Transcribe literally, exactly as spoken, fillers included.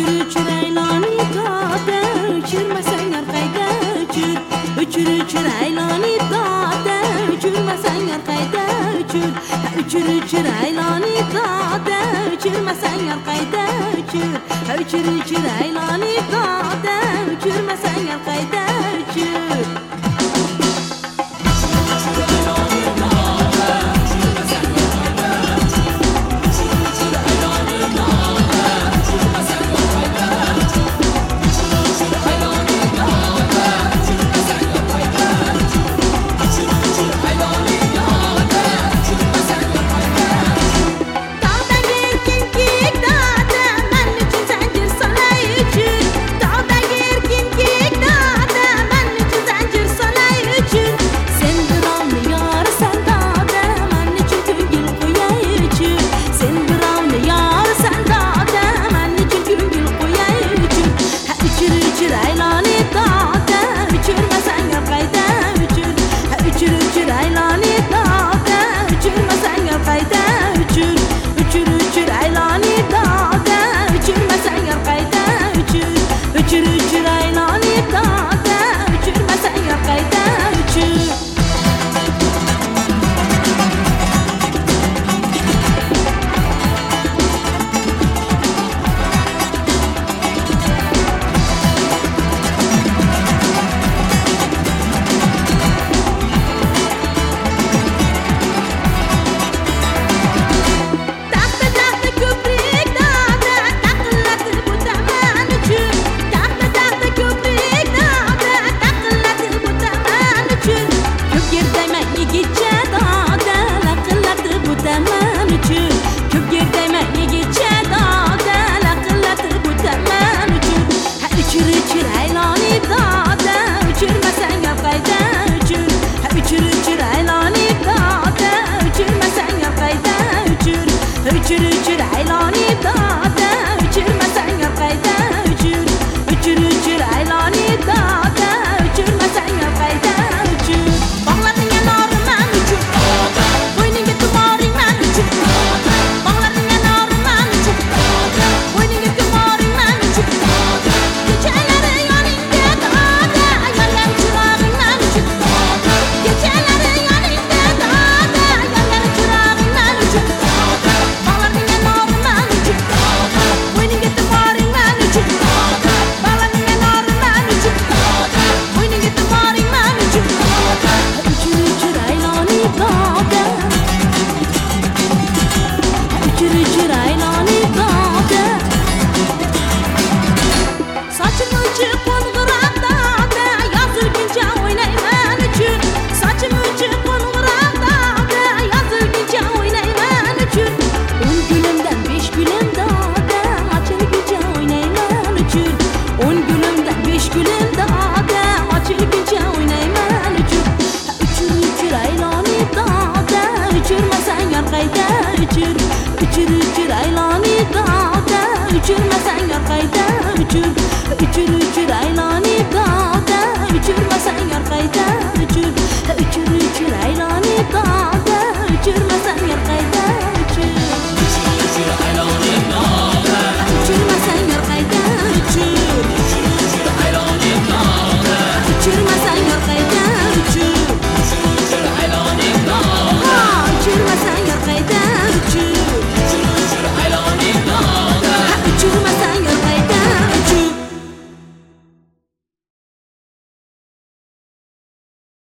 Üçür üçür aylani dağda, uçurmasan arkayda uçur. Üçür üçür aylani dağda, uçurmasan arkayda uçur. Üçür üçür aylani dağda, uçurmasan arkayda uçur. Üçür üçür aylani dağda, uçurmasan arkayda uçur. Üçür üçür aylani dağda, uçurmasan arkayda uçur. Üçür üçür aylani dağda, uçurmasan arkayda uçur. Bağların yanarından uçur, boynunga tumoringman uçur. Bağların yanarından uçur, boynunga tumoringman uçur. Kechalari yoningda dağda, yongan chirog'ingman uçur. Kechalari yoningda dağda, yongan chirog'ingman uçur. Üçür üçür aylani dağda, uçurmasan arkayda uçur. Üçür üçür aylani dağda, uçurmasan arkayda